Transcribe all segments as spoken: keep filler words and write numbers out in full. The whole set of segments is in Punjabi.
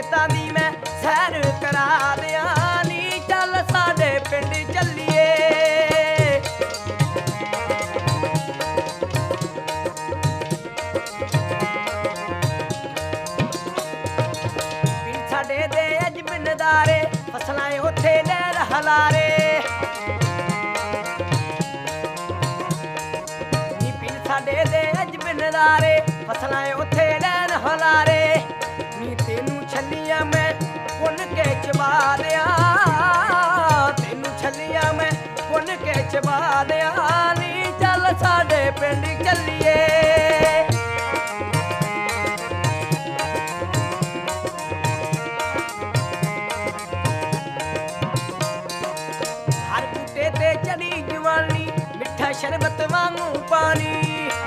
ਖੇਤਾਂ ਦੀ ਮੈਂ ਸੈਰ ਕਰਾ ਦਿਆਂ ਨੀ ਚੱਲ ਸਾਡੇ ਪਿੰਡ ਚੱਲੀਏ। ਪਿੰਡ ਸਾਡੇ ਦੇ ਅੱਜ ਬਿੰਦਾਰੇ ਫਸਲਾਂ ਉੱਥੇ ਲਹਿਰ ਹਲਾਰੇ ਨੀ ਪਿੰਡ ਸਾਡੇ ਦੇ ਅੱਜ ਬਿੰਦਾਰੇ ਫਸਲਾਂ ਉੱਥੇ ਲਹਿਰ ਹਲਾਰੇ ਨੀ ਤੈਨੂੰ ਛੱਲੀਆਂ ਮੈਂ ਪੁੰਨ ਕੇ ਚਬਾ ਦਿਆਂ ਤੈਨੂੰ ਛੱਲੀਆਂ ਮੈਂ ਪੁੰਨ ਕੇ ਚਬਾ ਦਿਆਂ ਨੀ ਚੱਲ ਸਾਡੇ ਪਿੰਡ ਚੱਲੀਏ। ਹਰ ਬੂਟੇ ਤੇ ਚੜੀ ਜਵਾਨੀ ਮਿੱਠਾ ਸ਼ਰਬਤ ਵਾਂਗੂ ਪਾਣੀ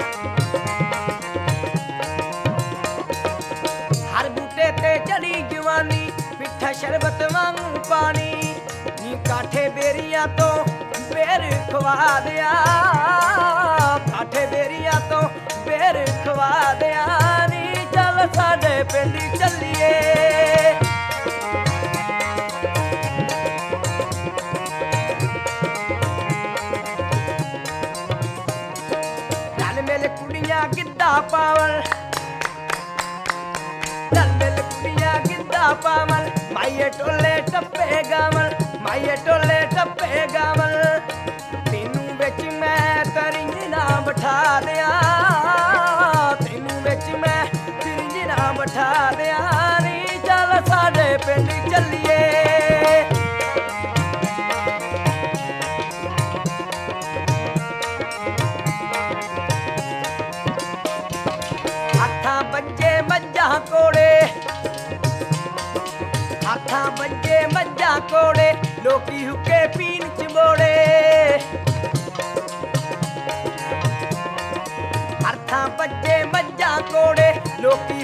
ਹਰ ਬੂਟੇ ਤੇ ਚੜੀ ਜਵਾਨੀ ਮਿੱਠਾ ਸ਼ਰਬਤ ਵਾਂਗੂ ਪਾਣੀ ਨੀ ਕਾਠੇ ਬੇਰੀਆਂ ਤੋਂ ਬੇਰ ਖਵਾ ਦਿਆਂ ਕਾਠੇ ਬੇਰੀਆਂ ਤੋਂ ਬੇਰ ਖਵਾ ਦਿਆਂ ਨੀ ਚੱਲ ਸਾਡੇ ਪਿੰਡ ਚੱਲੀਏ। ਰਲ ਮਿਲ ਕੁੜੀਆਂ ਗਿੱਧਾ ਪਾਵਣ ਰਲ ਮਿਲ ਕੁੜੀਆਂ ਗਿੱਧਾ ਪਾਵਣ ਮਾਈਏ ਟੋਲੇ ਟੱਪੇ ਗਾਵਣ ਮਾਈਏ ਟੋਲੇ ਟੱਪੇ ਗਾਵਣ ਤੈਨੂੰ ਵਿੱਚ ਮੈਂ ਤਰਿੰਜਣਾ ਬਿਠਾ ਦਿਆਂ ਤੈਨੂੰ ਵਿੱਚ ਮੈਂ ਤਰਿੰਜਣਾ ਬਿਠਾ ਦਿਆਂ ਨੀ ਚੱਲ ਸਾਡੇ ਪਿੰਡ ਚੱਲੀਏ। ਹੱਥਾਂ ਬੱਜੇ ਮੱਝਾਂ ਕੋੜੇ ਹੱਥਾਂ ਬੱਜੇ ਮੱਝਾਂ ਕੋੜੇ ਲੋਕੀ ਹੁੱਕੇ ਪੀਣ ਚਬੋੜੇ ਹੱਥਾਂ ਬੱਜੇ ਮੱਝਾਂ ਕੋੜੇ ਲੋਕੀ